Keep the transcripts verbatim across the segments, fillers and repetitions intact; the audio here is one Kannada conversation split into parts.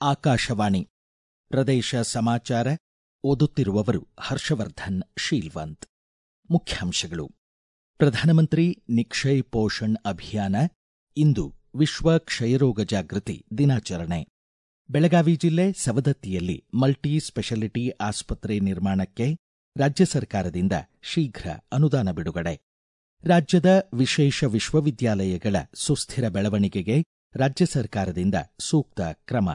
ಆಕಾಶವಾಣಿ ಪ್ರದೇಶ ಸಮಾಚಾರ ಓದುತ್ತಿರುವವರು ಹರ್ಷವರ್ಧನ್ ಶೀಲ್ವಂತ್. ಮುಖ್ಯಾಂಶಗಳು. ಪ್ರಧಾನಮಂತ್ರಿ ನಿಕ್ಷಯ್ ಪೋಷಣ್ ಅಭಿಯಾನ, ಇಂದು ವಿಶ್ವ ಕ್ಷಯರೋಗ ಜಾಗೃತಿ ದಿನಾಚರಣೆ. ಬೆಳಗಾವಿ ಜಿಲ್ಲೆ ಸವದತ್ತಿಯಲ್ಲಿ ಮಲ್ಟಿ ಸ್ಪೆಷಾಲಿಟಿ ಆಸ್ಪತ್ರೆ ನಿರ್ಮಾಣಕ್ಕೆ ರಾಜ್ಯ ಸರ್ಕಾರದಿಂದ ಶೀಘ್ರ ಅನುದಾನ ಬಿಡುಗಡೆ. ರಾಜ್ಯದ ವಿಶೇಷ ವಿಶ್ವವಿದ್ಯಾಲಯಗಳ ಸುಸ್ಥಿರ ಬೆಳವಣಿಗೆಗೆ ರಾಜ್ಯ ಸರ್ಕಾರದಿಂದ ಸೂಕ್ತ ಕ್ರಮ.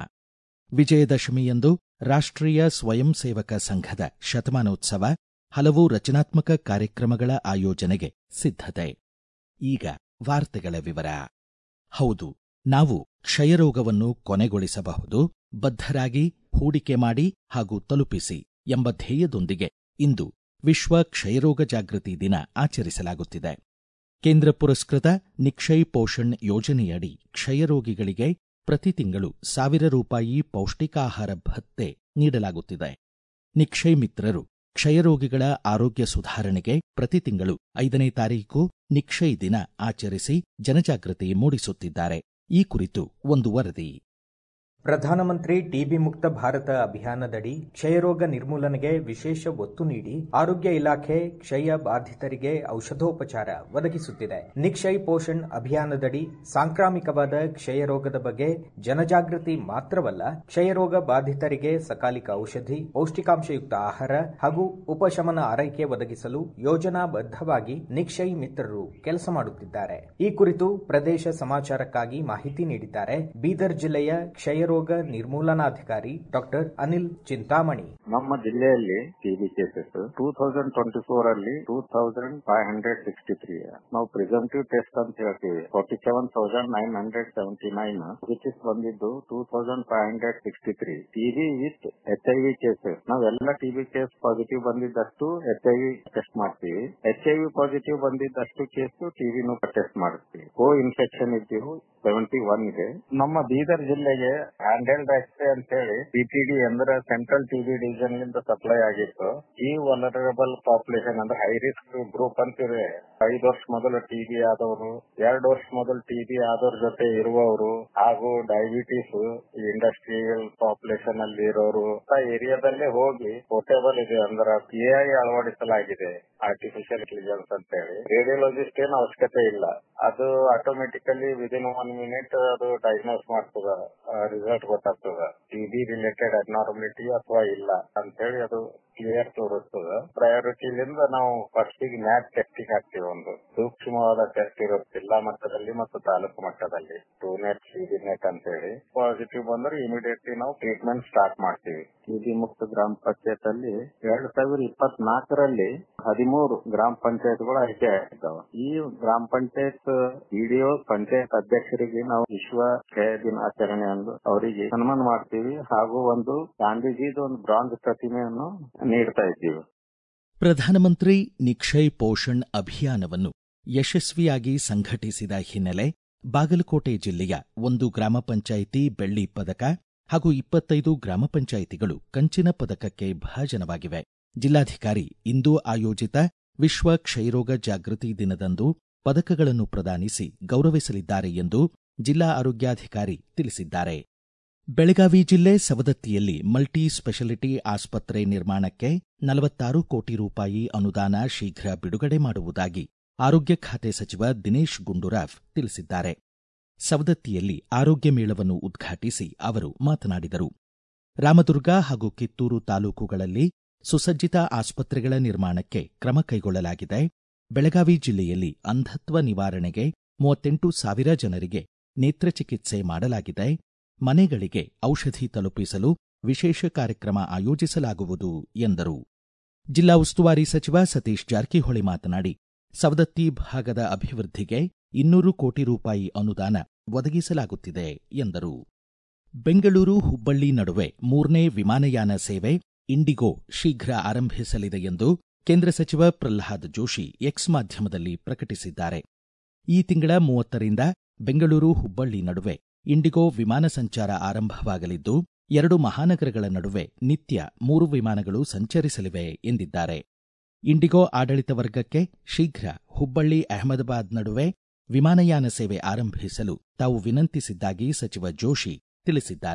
ವಿಜಯದಶಮಿಯಂದು ರಾಷ್ಟ್ರೀಯ ಸ್ವಯಂ ಸೇವಕ ಸಂಘದ ಶತಮಾನೋತ್ಸವ, ಹಲವು ರಚನಾತ್ಮಕ ಕಾರ್ಯಕ್ರಮಗಳ ಆಯೋಜನೆಗೆ ಸಿದ್ಧತೆ. ಈಗ ವಾರ್ತೆಗಳ ವಿವರ. ಹೌದು, ನಾವು ಕ್ಷಯರೋಗವನ್ನು ಕೊನೆಗೊಳಿಸಬಹುದು, ಬದ್ಧರಾಗಿ ಹೂಡಿಕೆ ಮಾಡಿ ಹಾಗೂ ತಲುಪಿಸಿ ಎಂಬ ಧ್ಯೇಯದೊಂದಿಗೆ ಇಂದು ವಿಶ್ವ ಕ್ಷಯರೋಗ ಜಾಗೃತಿ ದಿನ ಆಚರಿಸಲಾಗುತ್ತಿದೆ. ಕೇಂದ್ರ ಪುರಸ್ಕೃತ ನಿಕ್ಷಯ್ ಪೋಷಣ್ ಯೋಜನೆಯಡಿ ಕ್ಷಯರೋಗಿಗಳಿಗೆ ಪ್ರತಿ ತಿಂಗಳು ಸಾವಿರ ರೂಪಾಯಿ ಪೌಷ್ಟಿಕಾಹಾರ ಭತ್ಯೆ ನೀಡಲಾಗುತ್ತಿದೆ. ನಿಕ್ಷಯ್ ಮಿತ್ರರು ಕ್ಷಯರೋಗಿಗಳ ಆರೋಗ್ಯ ಸುಧಾರಣೆಗೆ ಪ್ರತಿ ತಿಂಗಳು ಐದನೇ ತಾರೀಕು ನಿಕ್ಷಯ್ ದಿನ ಆಚರಿಸಿ ಜನಜಾಗೃತಿ ಮೂಡಿಸುತ್ತಿದ್ದಾರೆ. ಈ ಕುರಿತು ಒಂದು ವರದಿ. ಪ್ರಧಾನಮಂತ್ರಿ ಟಿಬಿ ಮುಕ್ತ ಭಾರತ ಅಭಿಯಾನದಡಿ ಕ್ಷಯರೋಗ ನಿರ್ಮೂಲನೆಗೆ ವಿಶೇಷ ಒತ್ತು ನೀಡಿ ಆರೋಗ್ಯ ಇಲಾಖೆ ಕ್ಷಯ ಬಾಧಿತರಿಗೆ ಔಷಧೋಪಚಾರ ಒದಗಿಸುತ್ತಿದೆ. ನಿಕ್ಷಯ್ ಪೋಷಣ್ ಅಭಿಯಾನದಡಿ ಸಾಂಕ್ರಾಮಿಕವಾದ ಕ್ಷಯರೋಗದ ಬಗ್ಗೆ ಜನಜಾಗೃತಿ ಮಾತ್ರವಲ್ಲ, ಕ್ಷಯರೋಗ ಬಾಧಿತರಿಗೆ ಸಕಾಲಿಕ ಔಷಧಿ, ಪೌಷ್ಟಿಕಾಂಶಯುಕ್ತ ಆಹಾರ ಹಾಗೂ ಉಪಶಮನ ಆರೈಕೆ ಒದಗಿಸಲು ಯೋಜನಾಬದ್ಧವಾಗಿ ನಿಕ್ಷಯ್ ಮಿತ್ರರು ಕೆಲಸ ಮಾಡುತ್ತಿದ್ದಾರೆ. ಈ ಕುರಿತು ಪ್ರದೇಶ ಸಮಾಚಾರಕ್ಕಾಗಿ ಮಾಹಿತಿ ನೀಡಿದ್ದಾರೆ ಬೀದರ್ ಜಿಲ್ಲೆಯ ಕ್ಷಯ ರೋಗ ನಿರ್ಮೂಲನಾಧಿಕಾರಿ ಡಾಕ್ಟರ್ ಅನಿಲ್ ಚಿಂತಾಮಣಿ. ನಮ್ಮ ಜಿಲ್ಲೆಯಲ್ಲಿ TB cases two thousand twenty four ಅಲ್ಲಿ two thousand five hundred sixty three ನಾವು ಪ್ರಿಸಂಪ್ಟಿವ್ ಟೆಸ್ಟ್ ಅಂತ ಹೇಳ್ತೀವಿ. Forty seven thousand nine hundred seventy nine which is ಬಂದಿದ್ದು two thousand five hundred sixty three TB with H I V cases. ನಾವೆಲ್ಲ ಟಿಬಿ ಕೇಸ್ ಪಾಸಿಟಿವ್ ಬಂದಿದ್ದಷ್ಟು ಎಚ್ ಐ ವಿ ಟೆಸ್ಟ್ ಮಾಡ್ತೀವಿ. ಎಚ್ ಐ ವಿ ಪಾಸಿಟಿವ್ ಬಂದಿದ್ದಷ್ಟು ಕೇಸ್ ಟಿಬಿನೂ ಟೆಸ್ಟ್ ಮಾಡುತ್ತೀವಿ. ಕೋ ಇನ್ಫೆಕ್ಷನ್ ಇದ್ದೀವಿ ಸೆವೆಂಟಿ ಒನ್ ಇದೆ. ನಮ್ಮ ಬೀದರ್ ಜಿಲ್ಲೆಗೆ ಹ್ಯಾಂಡೆಲ್ಡ್ ಎಕ್ಸ್ರೇ ಅಂತ ಹೇಳಿ ಪಿಟಿಡಿ ಅಂದ್ರೆ ಸೆಂಟ್ರಲ್ ಟಿಬಿ ಡಿವಿಷನ್ ಲಿಂದ ಸಪ್ಲೈ ಆಗಿತ್ತು. ಈ ವಲರಬಲ್ ಪಾಪ್ಯುಲೇಷನ್ ಅಂದ್ರೆ ಹೈ ರಿಸ್ಕ್ ಗ್ರೂಪ್ ಅಂತಿದೆ. ಐದು ವರ್ಷ ಮೊದಲು ಟಿಬಿ ಆದವರು, ಎರಡು ವರ್ಷ ಮೊದಲು ಟಿಬಿ ಆದವ್ರ ಜೊತೆ ಇರುವವರು ಹಾಗೂ ಡಯಾಬಿಟಿಸ್, ಇಂಡಸ್ಟ್ರಿಯಲ್ ಪಾಪ್ಯುಲೇಷನ್ ಅಲ್ಲಿ ಇರೋರು ಏರಿಯಾದಲ್ಲೇ ಹೋಗಿ ಪೋರ್ಟೇಬಲ್ ಇದೆ ಅಂದ್ರೆ ಎಐ ಅಳವಡಿಸಲಾಗಿದೆ, ಆರ್ಟಿಫಿಷಿಯಲ್ ಇಂಟೆಲಿಜೆನ್ಸ್ ಅಂತ ಹೇಳಿ. ರೇಡಿಯೋಲಜಿಸ್ಟ್ ಏನು ಅವಶ್ಯಕತೆ ಇಲ್ಲ, ಅದು ಆಟೋಮೆಟಿಕಲಿ ವಿದಿನ್ ಒನ್ ಮಿನಿಟ್ ಅದು ಡಯಾಗ್ನೋಸ್ ಮಾಡ್ತದ, ರಿಸಲ್ಟ್ ಗೊತ್ತಾಗ್ತದ ಟಿಬಿ ರಿಲೇಟೆಡ್ ಅಬ್ನಾರ್ಮಲಿಟಿ ಅಥವಾ ಇಲ್ಲ ಅಂತ ಹೇಳಿ ಅದು ಕ್ಲಿಯರ್ ತೋರಿಸ್ತದ. ಪ್ರಯಾರಿಟಿಲಿಂದ ನಾವು ಫಸ್ಟ್ ಗೆ ನ್ಯಾಟ್ ಟೆಸ್ಟಿಂಗ್ ಹಾಕ್ತಿವಿ. ಒಂದು ಸೂಕ್ಷ್ಮವಾದ ಟೆಸ್ಟ್ ಇರುತ್ತೆ ಜಿಲ್ಲಾ ಮಟ್ಟದಲ್ಲಿ ಮತ್ತು ತಾಲೂಕು ಮಟ್ಟದಲ್ಲಿ, ಟೂ ನೆಟ್ ಟಿಬಿ ನೆಟ್ ಅಂತ ಹೇಳಿ. ಪಾಸಿಟಿವ್ ಬಂದ್ರೆ ಇಮಿಡಿಯೇಟ್ಲಿ ನಾವು ಟ್ರೀಟ್ಮೆಂಟ್ ಸ್ಟಾರ್ಟ್ ಮಾಡ್ತೀವಿ. ಟಿಬಿ ಮುಕ್ತ ಗ್ರಾಮ ಪಂಚಾಯತ್ ಅಲ್ಲಿ ಎರಡ್ ಸಾವಿರದ ಇಪ್ಪತ್ನಾಲ್ಕರಲ್ಲಿ ಹದಿಮೂರು ಗ್ರಾಮ ಪಂಚಾಯತ್ಗಳು ಆಯ್ಕೆ ಆಗಿದ್ದಾವೆ. ಈ ಗ್ರಾಮ ಪಂಚಾಯತ್ ವಿಡಿಒ ಪಂಚಾಯತ್ ಅಧ್ಯಕ್ಷರಿಗೆ ನಾವು ವಿಶ್ವ ಕ್ಷಯ ದಿನಾಚರಣೆ ಅಂದು ಅವರಿಗೆ ಸನ್ಮಾನ ಮಾಡ್ತೀವಿ ಹಾಗೂ ಒಂದು ಗಾಂಧೀಜಿದು ಒಂದು ಬ್ರಾಂಜ್ ಪ್ರತಿಮೆಯನ್ನು ನೀಡ್ತಾ ಇದ್ದೀವಿ. ಪ್ರಧಾನಮಂತ್ರಿ ನಿಕ್ಷಯ್ ಪೋಷಣ್ ಅಭಿಯಾನವನ್ನು ಯಶಸ್ವಿಯಾಗಿ ಸಂಘಟಿಸಿದ ಹಿನ್ನೆಲೆ ಬಾಗಲಕೋಟೆ ಜಿಲ್ಲೆಯ ಒಂದು ಗ್ರಾಮ ಪಂಚಾಯಿತಿ ಬೆಳ್ಳಿ ಪದಕ ಹಾಗೂ ಇಪ್ಪತ್ತೈದು ಗ್ರಾಮ ಪಂಚಾಯಿತಿಗಳು ಕಂಚಿನ ಪದಕಕ್ಕೆ ಭಾಜನವಾಗಿವೆ. ಜಿಲ್ಲಾಧಿಕಾರಿ ಇಂದು ಆಯೋಜಿತ ವಿಶ್ವ ಕ್ಷಯರೋಗ ಜಾಗೃತಿ ದಿನದಂದು ಪದಕಗಳನ್ನು ಪ್ರದಾನಿಸಿ ಗೌರವಿಸಲಿದ್ದಾರೆ ಎಂದು ಜಿಲ್ಲಾ ಆರೋಗ್ಯಾಧಿಕಾರಿ ತಿಳಿಸಿದ್ದಾರೆ. ಬೆಳಗಾವಿ ಜಿಲ್ಲೆ ಸವದತ್ತಿಯಲ್ಲಿ ಮಲ್ಟಿ ಸ್ಪೆಷಾಲಿಟಿ ಆಸ್ಪತ್ರೆ ನಿರ್ಮಾಣಕ್ಕೆ ನಲವತ್ತಾರು ಕೋಟಿ ರೂಪಾಯಿ ಅನುದಾನ ಶೀಘ್ರ ಬಿಡುಗಡೆ ಮಾಡುವುದಾಗಿ ಆರೋಗ್ಯ ಖಾತೆ ಸಚಿವ ದಿನೇಶ್ ಗುಂಡೂರಾವ್ ತಿಳಿಸಿದ್ದಾರೆ. ಸವದತ್ತಿಯಲ್ಲಿ ಆರೋಗ್ಯ ಮೇಳವನ್ನು ಉದ್ಘಾಟಿಸಿ ಅವರು ಮಾತನಾಡಿದರು. ರಾಮದುರ್ಗ ಹಾಗೂ ಕಿತ್ತೂರು ತಾಲೂಕುಗಳಲ್ಲಿ ಸುಸಜ್ಜಿತ ಆಸ್ಪತ್ರೆಗಳ ನಿರ್ಮಾಣಕ್ಕೆ ಕ್ರಮ ಕೈಗೊಳ್ಳಲಾಗಿದೆ. ಬೆಳಗಾವಿ ಜಿಲ್ಲೆಯಲ್ಲಿ ಅಂಧತ್ವ ನಿವಾರಣೆಗೆ ಮೂವತ್ತೆಂಟು ಸಾವಿರ ಜನರಿಗೆ ನೇತ್ರ ಚಿಕಿತ್ಸೆ ಮಾಡಲಾಗಿದೆ. ಮನೆಗಳಿಗೆ ಔಷಧಿ ತಲುಪಿಸಲು ವಿಶೇಷ ಕಾರ್ಯಕ್ರಮ ಆಯೋಜಿಸಲಾಗುವುದು ಎಂದರು. ಜಿಲ್ಲಾ ಉಸ್ತುವಾರಿ ಸಚಿವ ಸತೀಶ್ ಜಾರಕಿಹೊಳಿ ಮಾತನಾಡಿ, ಸವದತ್ತಿ ಭಾಗದ ಅಭಿವೃದ್ಧಿಗೆ ಇನ್ನೂರು ಕೋಟಿ ರೂಪಾಯಿ ಅನುದಾನ ಒದಗಿಸಲಾಗುತ್ತಿದೆ ಎಂದರು. ಬೆಂಗಳೂರು ಹುಬ್ಬಳ್ಳಿ ನಡುವೆ ಮೂರನೇ ವಿಮಾನಯಾನ ಸೇವೆ ಇಂಡಿಗೋ ಶೀಘ್ರ ಆರಂಭಿಸಲಿದೆ ಎಂದು ಕೇಂದ್ರ ಸಚಿವ ಪ್ರಲ್ಹಾದ್ ಜೋಶಿ ಎಕ್ಸ್ ಮಾಧ್ಯಮದಲ್ಲಿ ಪ್ರಕಟಿಸಿದ್ದಾರೆ. ಈ ತಿಂಗಳ ಮೂವತ್ತರಿಂದ ಬೆಂಗಳೂರು ಹುಬ್ಬಳ್ಳಿ ನಡುವೆ ಇಂಡಿಗೋ ವಿಮಾನ ಸಂಚಾರ ಆರಂಭವಾಗಲಿದ್ದು, ಎರಡು ಮಹಾನಗರಗಳ ನಡುವೆ ನಿತ್ಯ ಮೂರು ವಿಮಾನಗಳು ಸಂಚರಿಸಲಿವೆ ಎಂದಿದ್ದಾರೆ. ಇಂಡಿಗೋ ಆಡಳಿತ ವರ್ಗಕ್ಕೆ ಶೀಘ್ರ ಹುಬ್ಬಳ್ಳಿ ಅಹಮದಾಬಾದ್ ನಡುವೆ ವಿಮಾನಯಾನ ಸೇವೆ ಆರಂಭಿಸಲು ತಾವು ವಿನಂತಿಸಿದ್ದಾಗಿ ಸಚಿವ ಜೋಶಿ ತಿಳಿಸಿದ್ದಾರೆ.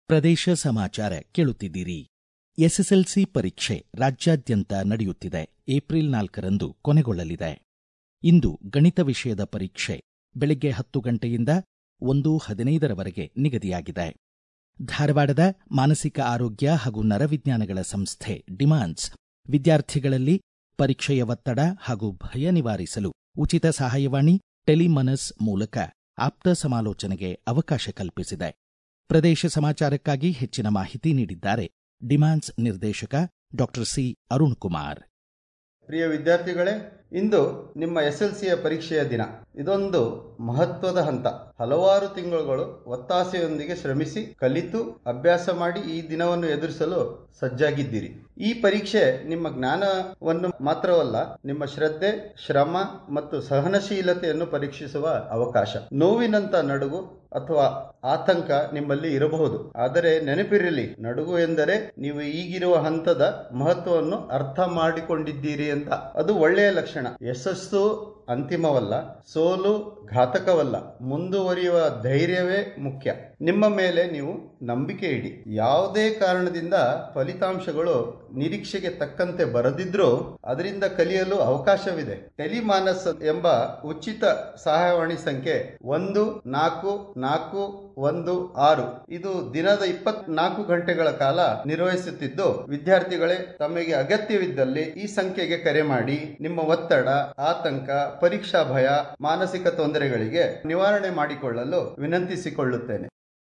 ಪ್ರದೇಶ ಸಮಾಚಾರ ಕೇಳುತ್ತಿದ್ದೀರಿ. ಎಸ್ಎಸ್ಎಲ್ಸಿ ಪರೀಕ್ಷೆ ರಾಜ್ಯಾದ್ಯಂತ ನಡೆಯುತ್ತಿದೆ. ಏಪ್ರಿಲ್ ನಾಲ್ಕರಂದು ಕೊನೆಗೊಳ್ಳಲಿದೆ. ಇಂದು ಗಣಿತ ವಿಷಯದ ಪರೀಕ್ಷೆ ಬೆಳಗ್ಗೆ ಹತ್ತು ಗಂಟೆಯಿಂದ ಒಂದು ಹದಿನೈದರವರೆಗೆ ನಿಗದಿಯಾಗಿದೆ. ಧಾರವಾಡದ ಮಾನಸಿಕ ಆರೋಗ್ಯ ಹಾಗೂ ನರವಿಜ್ಞಾನಗಳ ಸಂಸ್ಥೆ ಡಿಮಾನ್ಸ್ ವಿದ್ಯಾರ್ಥಿಗಳಲ್ಲಿ ಪರೀಕ್ಷೆಯ ಒತ್ತಡ ಹಾಗೂ ಭಯ ನಿವಾರಿಸಲು ಉಚಿತ ಸಹಾಯವಾಣಿ ಟೆಲಿಮನಸ್ ಮೂಲಕ ಆಪ್ತ ಸಮಾಲೋಚನೆಗೆ ಅವಕಾಶ ಕಲ್ಪಿಸಿದೆ. ಪ್ರದೇಶ ಸಮಾಚಾರಕ್ಕಾಗಿ ಹೆಚ್ಚಿನ ಮಾಹಿತಿ ನೀಡಿದ್ದಾರೆ ಡಿಮಾನ್ಸ್ ನಿರ್ದೇಶಕ ಡಾಕ್ಟರ್ ಸಿ ಅರುಣ್ ಕುಮಾರ್. ಪ್ರಿಯ ವಿದ್ಯಾರ್ಥಿಗಳೇ, ಇಂದು ನಿಮ್ಮ ಎಸ್ಎಲ್ಸಿಯ ಪರೀಕ್ಷೆಯ ದಿನ. ಇದೊಂದು ಮಹತ್ವದ ಹಂತ. ಹಲವಾರು ತಿಂಗಳುಗಳು ಒತ್ತಾಸೆಯೊಂದಿಗೆ ಶ್ರಮಿಸಿ ಕಲಿತು ಅಭ್ಯಾಸ ಮಾಡಿ ಈ ದಿನವನ್ನು ಎದುರಿಸಲು ಸಜ್ಜಾಗಿದ್ದೀರಿ. ಈ ಪರೀಕ್ಷೆ ನಿಮ್ಮ ಜ್ಞಾನವನ್ನು ಮಾತ್ರವಲ್ಲ, ನಿಮ್ಮ ಶ್ರದ್ಧೆ, ಶ್ರಮ ಮತ್ತು ಸಹನಶೀಲತೆಯನ್ನು ಪರೀಕ್ಷಿಸುವ ಅವಕಾಶ. ನೋವಿನಂತ ನಡುಗು ಅಥವಾ ಆತಂಕ ನಿಮ್ಮಲ್ಲಿ ಇರಬಹುದು, ಆದರೆ ನೆನಪಿರಲಿ, ನಡುಗು ಎಂದರೆ ನೀವು ಈಗಿರುವ ಹಂತದ ಮಹತ್ವವನ್ನು ಅರ್ಥ ಮಾಡಿಕೊಂಡಿದ್ದೀರಿ ಅಂತ. ಅದು ಒಳ್ಳೆಯ ಲಕ್ಷಣ. ಯಶಸ್ಸು ಅಂತಿಮವಲ್ಲ, ಸೋಲು ಘಾತಕವಲ್ಲ, ಮುಂದುವರಿಯುವ ಧೈರ್ಯವೇ ಮುಖ್ಯ. ನಿಮ್ಮ ಮೇಲೆ ನೀವು ನಂಬಿಕೆ ಇಡಿ. ಯಾವುದೇ ಕಾರಣದಿಂದ ಫಲಿತಾಂಶಗಳು ನಿರೀಕ್ಷೆಗೆ ತಕ್ಕಂತೆ ಬರದಿದ್ರೂ ಅದರಿಂದ ಕಲಿಯಲು ಅವಕಾಶವಿದೆ. ಟೆಲಿಮಾನಸ್ ಎಂಬ ಉಚಿತ ಸಹಾಯವಾಣಿ ಸಂಖ್ಯೆ ಒಂದು ನಾಲ್ಕು ನಾಲ್ಕು ಒಂದು ಆರು ಇದು ದಿನದ ಇಪ್ಪತ್ನಾಲ್ಕು ಗಂಟೆಗಳ ಕಾಲ ನಿರ್ವಹಿಸುತ್ತಿದ್ದು, ವಿದ್ಯಾರ್ಥಿಗಳೇ ತಮಗೆ ಅಗತ್ಯವಿದ್ದಲ್ಲಿ ಈ ಸಂಖ್ಯೆಗೆ ಕರೆ ಮಾಡಿ ನಿಮ್ಮ ಒತ್ತಡ, ಆತಂಕ, ಪರೀಕ್ಷಾ ಭಯ, ಮಾನಸಿಕ ತೊಂದರೆಗಳಿಗೆ ನಿವಾರಣೆ ಮಾಡಿಕೊಳ್ಳಲು ವಿನಂತಿಸಿಕೊಳ್ಳುತ್ತೇನೆ.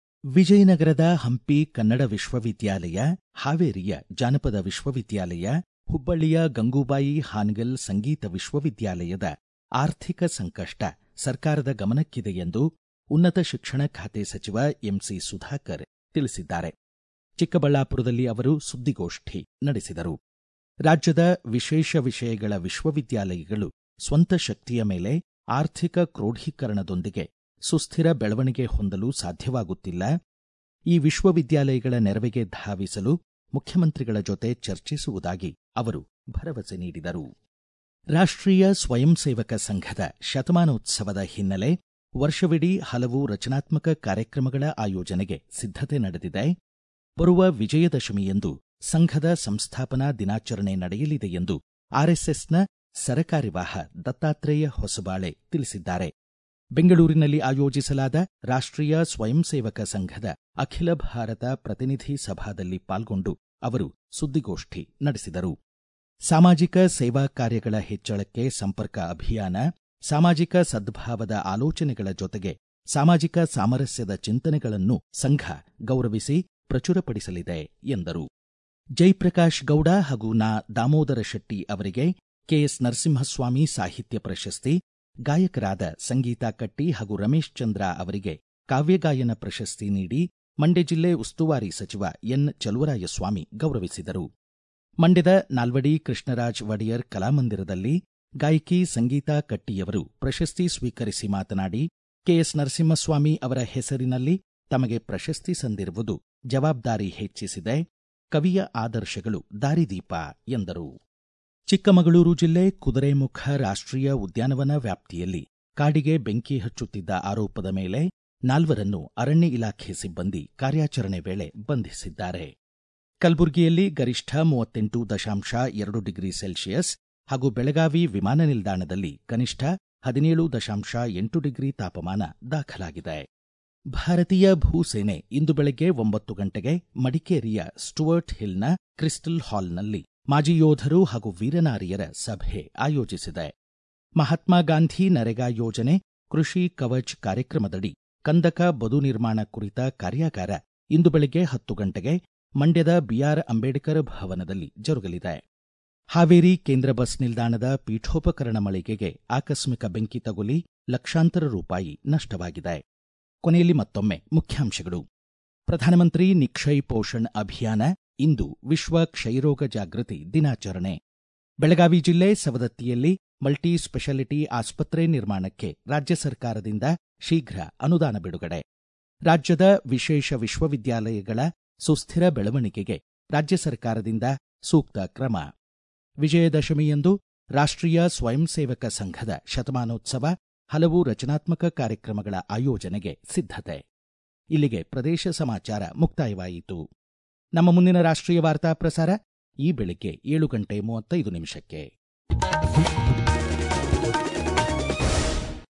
ವಿಜಯನಗರದ ಹಂಪಿ ಕನ್ನಡ ವಿಶ್ವವಿದ್ಯಾಲಯ, ಹಾವೇರಿಯ ಜಾನಪದ ವಿಶ್ವವಿದ್ಯಾಲಯ, ಹುಬ್ಬಳ್ಳಿಯ ಗಂಗೂಬಾಯಿ ಹಾನಗಲ್ ಸಂಗೀತ ವಿಶ್ವವಿದ್ಯಾಲಯದ ಆರ್ಥಿಕ ಸಂಕಷ್ಟ ಸರ್ಕಾರದ ಗಮನಕ್ಕಿದೆ ಎಂದು ಉನ್ನತ ಶಿಕ್ಷಣ ಖಾತೆ ಸಚಿವ ಎಂಸಿ ಸುಧಾಕರ್ ತಿಳಿಸಿದ್ದಾರೆ. ಚಿಕ್ಕಬಳ್ಳಾಪುರದಲ್ಲಿ ಅವರು ಸುದ್ದಿಗೋಷ್ಠಿ ನಡೆಸಿದರು. ರಾಜ್ಯದ ವಿಶೇಷ ವಿಷಯಗಳ ವಿಶ್ವವಿದ್ಯಾಲಯಗಳು ಸ್ವಂತ ಶಕ್ತಿಯ ಮೇಲೆ ಆರ್ಥಿಕ ಕ್ರೋಢೀಕರಣದೊಂದಿಗೆ ಸುಸ್ಥಿರ ಬೆಳವಣಿಗೆ ಹೊಂದಲು ಸಾಧ್ಯವಾಗುತ್ತಿಲ್ಲ. ಈ ವಿಶ್ವವಿದ್ಯಾಲಯಗಳ ನೆರವಿಗೆ ಧಾವಿಸಲು ಮುಖ್ಯಮಂತ್ರಿಗಳ ಜೊತೆ ಚರ್ಚಿಸುವುದಾಗಿ ಅವರು ಭರವಸೆ ನೀಡಿದರು. ರಾಷ್ಟ್ರೀಯ ಸ್ವಯಂ ಸೇವಕ ಸಂಘದ ಶತಮಾನೋತ್ಸವದ ಹಿನ್ನೆಲೆ ವರ್ಷವಿಡೀ ಹಲವು ರಚನಾತ್ಮಕ ಕಾರ್ಯಕ್ರಮಗಳ ಆಯೋಜನೆಗೆ ಸಿದ್ಧತೆ ನಡೆದಿದೆ. ಬರುವ ವಿಜಯದಶಮಿಯಂದು ಸಂಘದ ಸಂಸ್ಥಾಪನಾ ದಿನಾಚರಣೆ ನಡೆಯಲಿದೆ ಎಂದು ಆರ್ಎಸ್ಎಸ್ನ ಸರಕಾರ್ಯವಾಹ ದತ್ತಾತ್ರೇಯ ಹೊಸಬಾಳೆ ತಿಳಿಸಿದ್ದಾರೆ. ಬೆಂಗಳೂರಿನಲ್ಲಿ ಆಯೋಜಿಸಲಾದ ರಾಷ್ಟ್ರೀಯ ಸ್ವಯಂ ಸೇವಕ ಸಂಘದ ಅಖಿಲ ಭಾರತ ಪ್ರತಿನಿಧಿ ಸಭಾದಲ್ಲಿ ಪಾಲ್ಗೊಂಡು ಅವರು ಸುದ್ದಿಗೋಷ್ಠಿ ನಡೆಸಿದರು. ಸಾಮಾಜಿಕ ಸೇವಾ ಕಾರ್ಯಗಳ ಹೆಚ್ಚಳಕ್ಕೆ ಸಂಪರ್ಕ ಅಭಿಯಾನ, ಸಾಮಾಜಿಕ ಸದ್ಭಾವದ ಆಲೋಚನೆಗಳ ಜೊತೆಗೆ ಸಾಮಾಜಿಕ ಸಾಮರಸ್ಯದ ಚಿಂತನೆಗಳನ್ನು ಸಂಘ ಗೌರವಿಸಿ ಪ್ರಚುರಪಡಿಸಲಿದೆ ಎಂದರು. ಜಯಪ್ರಕಾಶ್ ಗೌಡ ಹಾಗೂ ನಾ ದಾಮೋದರ ಶೆಟ್ಟಿ ಅವರಿಗೆ ಕೆಎಸ್ ನರಸಿಂಹಸ್ವಾಮಿ ಸಾಹಿತ್ಯ ಪ್ರಶಸ್ತಿ, ಗಾಯಕರಾದ ಸಂಗೀತಾ ಕಟ್ಟಿ ಹಾಗೂ ರಮೇಶ್ ಚಂದ್ರ ಅವರಿಗೆ ಕಾವ್ಯಗಾಯನ ಪ್ರಶಸ್ತಿ ನೀಡಿ ಮಂಡ್ಯ ಜಿಲ್ಲೆ ಉಸ್ತುವಾರಿ ಸಚಿವ ಎನ್ ಚಲುವರಾಯಸ್ವಾಮಿ ಗೌರವಿಸಿದರು. ಮಂಡ್ಯದ ನಾಲ್ವಡಿ ಕೃಷ್ಣರಾಜ್ ಒಡೆಯರ್ ಕಲಾಮಂದಿರದಲ್ಲಿ ಗಾಯಕಿ ಸಂಗೀತಾ ಕಟ್ಟಿಯವರು ಪ್ರಶಸ್ತಿ ಸ್ವೀಕರಿಸಿ ಮಾತನಾಡಿ, ಕೆಎಸ್ ನರಸಿಂಹಸ್ವಾಮಿ ಅವರ ಹೆಸರಿನಲ್ಲಿ ತಮಗೆ ಪ್ರಶಸ್ತಿ ಸಂದಿರುವುದು ಜವಾಬ್ದಾರಿ ಹೆಚ್ಚಿಸಿದೆ. ಕವಿಯ ಆದರ್ಶಗಳು ದಾರಿದೀಪ ಎಂದರು. ಚಿಕ್ಕಮಗಳೂರು ಜಿಲ್ಲೆ ಕುದುರೆಮುಖ ರಾಷ್ಟ್ರೀಯ ಉದ್ಯಾನವನ ವ್ಯಾಪ್ತಿಯಲ್ಲಿ ಕಾಡಿಗೆ ಬೆಂಕಿ ಹಚ್ಚುತ್ತಿದ್ದ ಆರೋಪದ ಮೇಲೆ ನಾಲ್ವರನ್ನು ಅರಣ್ಯ ಇಲಾಖೆ ಸಿಬ್ಬಂದಿ ಕಾರ್ಯಾಚರಣೆ ವೇಳೆ ಬಂಧಿಸಿದ್ದಾರೆ. ಕಲಬುರಗಿಯಲ್ಲಿ ಗರಿಷ್ಠ ಮೂವತ್ತೆಂಟು ದಶಾಂಶ ಎರಡು ಡಿಗ್ರಿ ಸೆಲ್ಸಿಯಸ್ ಹಾಗೂ ಬೆಳಗಾವಿ ವಿಮಾನ ನಿಲ್ದಾಣದಲ್ಲಿ ಕನಿಷ್ಠ ಹದಿನೇಳು ದಶಾಂಶ ಎಂಟು ಡಿಗ್ರಿ ತಾಪಮಾನ ದಾಖಲಾಗಿದೆ. ಭಾರತೀಯ ಭೂಸೇನೆ ಇಂದು ಬೆಳಗ್ಗೆ ಒಂಬತ್ತು ಗಂಟೆಗೆ ಮಡಿಕೇರಿಯ ಸ್ಟುವರ್ಟ್ ಹಿಲ್ನ ಕ್ರಿಸ್ಟಲ್ ಹಾಲ್ನಲ್ಲಿ ಮಾಜಿ ಯೋಧರು ಹಾಗೂ ವೀರನಾರಿಯರ ಸಭೆ ಆಯೋಜಿಸಿದೆ. ಮಹಾತ್ಮ ಗಾಂಧಿ ನರೇಗಾ ಯೋಜನೆ ಕೃಷಿ ಕವಚ್ ಕಾರ್ಯಕ್ರಮದಡಿ ಕಂದಕ ಬದು ನಿರ್ಮಾಣ ಕುರಿತ ಕಾರ್ಯಾಗಾರ ಇಂದು ಬೆಳಗ್ಗೆ ಹತ್ತು ಗಂಟೆಗೆ ಮಂಡ್ಯದ ಬಿಆರ್ ಅಂಬೇಡ್ಕರ್ ಭವನದಲ್ಲಿ ಜರುಗಲಿದೆ. ಹಾವೇರಿ ಕೇಂದ್ರ ಬಸ್ ನಿಲ್ದಾಣದ ಪೀಠೋಪಕರಣ ಮಳಿಗೆಗೆ ಆಕಸ್ಮಿಕ ಬೆಂಕಿ ತಗುಲಿ ಲಕ್ಷಾಂತರ ರೂಪಾಯಿ ನಷ್ಟವಾಗಿದೆ. ಕೊನೆಯಲ್ಲಿ ಮತ್ತೊಮ್ಮೆ ಮುಖ್ಯಾಂಶಗಳು. ಪ್ರಧಾನಮಂತ್ರಿ ನಿಕ್ಷಯ್ ಪೋಷಣ್ ಅಭಿಯಾನ, ಇಂದು ವಿಶ್ವ ಕ್ಷಯರೋಗ ಜಾಗೃತಿ ದಿನಾಚರಣೆ. ಬೆಳಗಾವಿ ಜಿಲ್ಲೆ ಸವದತ್ತಿಯಲ್ಲಿ ಮಲ್ಟಿ ಸ್ಪೆಷಾಲಿಟಿ ಆಸ್ಪತ್ರೆ ನಿರ್ಮಾಣಕ್ಕೆ ರಾಜ್ಯ ಸರ್ಕಾರದಿಂದ ಶೀಘ್ರ ಅನುದಾನ ಬಿಡುಗಡೆ. ರಾಜ್ಯದ ವಿಶೇಷ ವಿಶ್ವವಿದ್ಯಾಲಯಗಳ ಸುಸ್ಥಿರ ಬೆಳವಣಿಗೆಗೆ ರಾಜ್ಯ ಸರ್ಕಾರದಿಂದ ಸೂಕ್ತ ಕ್ರಮ. ವಿಜಯದಶಮಿಯಂದು ರಾಷ್ಟ್ರೀಯ ಸ್ವಯಂ ಸೇವಕ ಸಂಘದ ಶತಮಾನೋತ್ಸವ, ಹಲವು ರಚನಾತ್ಮಕ ಕಾರ್ಯಕ್ರಮಗಳ ಆಯೋಜನೆಗೆ ಸಿದ್ಧತೆ. ಇಲ್ಲಿಗೆ ಪ್ರದೇಶ ಸಮಾಚಾರ ಮುಕ್ತಾಯವಾಯಿತು. ನಮ್ಮ ಮುಂದಿನ ರಾಷ್ಟ್ರೀಯ ವಾರ್ತಾ ಪ್ರಸಾರ ಈ ಬೆಳಿಗ್ಗೆ ಏಳು ಗಂಟೆ ಮೂವತ್ತೈದು ನಿಮಿಷಕ್ಕೆ.